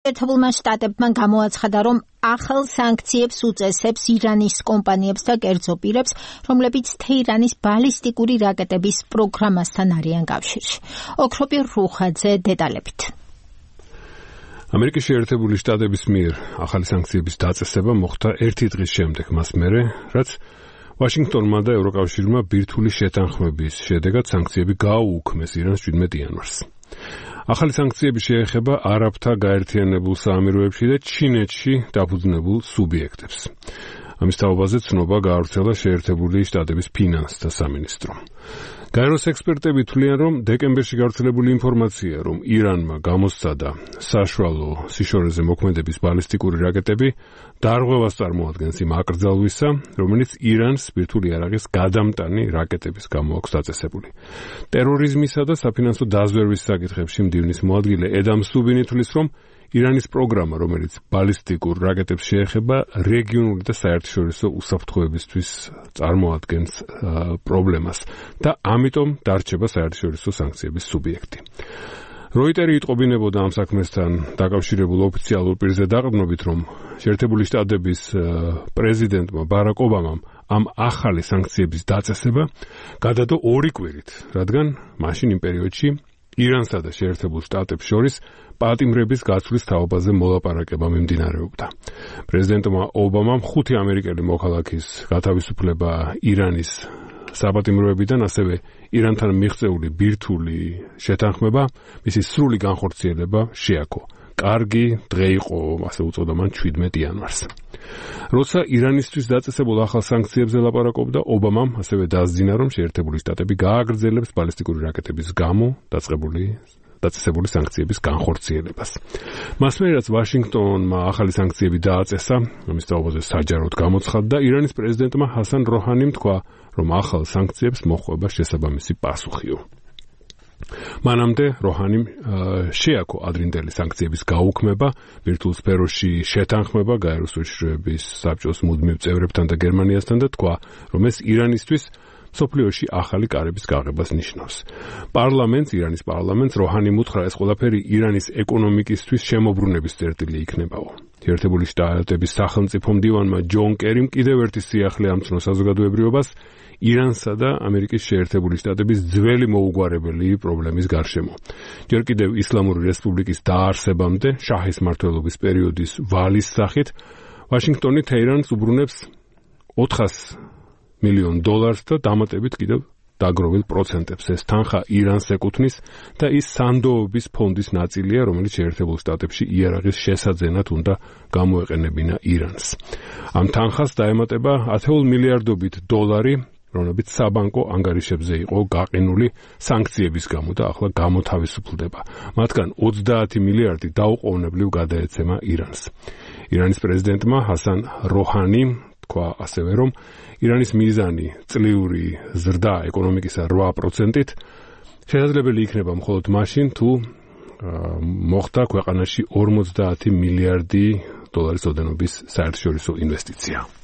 ერთებულმა შტატებმა გამოაცხადა, რომ ახალ სანქციებს უწესებს ირანის კომპანიებს და კერძო პირებს, რომლებიც თეირანის ბალისტიკური რაკეტების პროგრამასთან არიან კავშირში. ოქროპირ რუხაძე დეტალებით. ამერიკის შეერთებული შტატების მიერ ახალი სანქციების დაწესება მოხდა ერთი დღის შემდეგ მას მერე, რაც ვაშინგტონმა და ევროკავშირმა ბირთვული შეთანხმების შედეგად სანქციები გააუქმეს ირანს 17 იანვარს. ახალი სანქციები შეეხება არაბთა გაერთიანებულ საამიროებში და ჩინეთში დაფუძნებულ სუბიექტებს. ამის თაობაზე ცნობა გაავრცელა შეერთებული შტატების ფინანსთა სამინისტრომ. გაეროს ექსპერტები თვლიან, რომ დეკემბერში გავრცელებული ინფორმაცია, რომ ირანმა გამოსცადა საშუალო სიშორეზე მოქმედების ბალისტიკური რაკეტები, დარღვევას წარმოადგენს იმ აკრძალვისა, რომელიც ირანს ბირთვული იარაღის გადამტანი რაკეტების გამო აქვს დაწესებული. ტერორიზმისა და საფინანსო დაზვერვის საკითხებში მდივნის მოადგილე ედამ სუბინი თვლის, რომ ირანის პროგრამა, რომელიც ბალისტიკურ რაკეტებს შეეხება, რეგიონული და საერთაშორისო უსაფრთხოებისთვის წარმოადგენს პრობლემას და ამიტომ დარჩება საერთაშორისო სანქციების სუბიექტი. როიტერი იტყობინებოდა ამ საქმესთან დაკავშირებულ ოფიციალურ პირზე დაყრდნობით, რომ შეერთებული შტატების პრეზიდენტმა ბარაკ ობამამ ამ ახალი სანქციების დაწესება გადადო 2 კვირით, რადგან მაშინ იმ პერიოდში ირანსა და შეერთებულ შტატებს შორის პატიმრების გაცვლის თაობაზე მოლაპარაკება მიმდინარეობდა. პრეზიდენტმა ობამამ 5 ამერიკელი მოქალაქის გათავისუფლება ირანის საპატიმროებიდან, ასევე ირანთან მიღწეული ბირთვული შეთანხმება, მისი სრული განხორციელება შეაქო. კარგი დღე იყო, ასე უწოდა მან 17 იანვარს. როცა ირანისთვის დაწესებულ ახალ სანქციებზე ლაპარაკობდა, ობამამ ასევე დასძინა, რომ შეერთებული შტატები გააგრძელებს ბალისტიკური რაკეტების გამო დაწესებული სანქციების განხორციელებას. მას მერე, რაც ვაშინგტონმა ახალი სანქციები დააწესა, ამის თაობაზე საჯაროდ გამოცხადდა, ირანის პრეზიდენტმა ჰასან როჰანიმ თქვა, რომ ახალ სანქციებს მოჰყვება შესაბამისი პასუხიო. მანამდე როჰანიმ შეაქო ადრინდელი სანქციების გაუქმება, ბირთვულ სფეროში შეთანხმება გაეროს უშიშროების საბჭოს მუდმივ წევრებთან და გერმანიასთან და თქვა, რომ ეს ირანისთვის სოფლიოში ახალი კარების გაღებას ნიშნავს. ირანის პარლამენტს როჰანიმ უთხრა, ეს ყველაფერი ირანის ეკონომიკისთვის შემოbrunების წერტილი იქნებაო. შეერთებული შტატების სახელმწიფო მდივანმა ჯონ კერიმ კიდევ ერთი სიახლე ამცნო საზოგადოებრიობას ირანსა და ამერიკის შეერთებული შტატების ძველი მოუგვარებელი პრობლემის გარშემო. ჯერ კიდევ ისლამური რესპუბლიკის დაარსებამდე, შაჰის მმართველობის პერიოდის ვალის სახით, ვაშინგტონი თეირანს უბრუნებს $400 მილიონ და დამატებით კიდევ დაგროვილ პროცენტებს. ეს თანხა ირანს ეკუთვნის და ის სანდოობის ფონდის ნაწილია, რომელიც შეერთებულ შტატებში იარაღის შესაძენად უნდა გამოეყენებინა ირანს. ამ თანხას დაემატება $10 მილიარდობით, რომლებიც საბანკო ანგარიშებზე იყო გაყინული სანქციების გამო და ახლა გამოთავისუფლდება. მათგან 30 მილიარდი დაუყოვნებლივ გადაეცემა ირანს. ირანის პრეზიდენტმა ჰასან როჰანიმ თქვა ასევე, რომ ირანის მიზანი წლიური ზრდა ეკონომიკისა 8%-ით შესაძლებელი იქნება მხოლოდ მაშინ, თუ მოხდა ქვეყანაში $40 მილიარდი ოდენობის საერთაშორისო ინვესტიცია.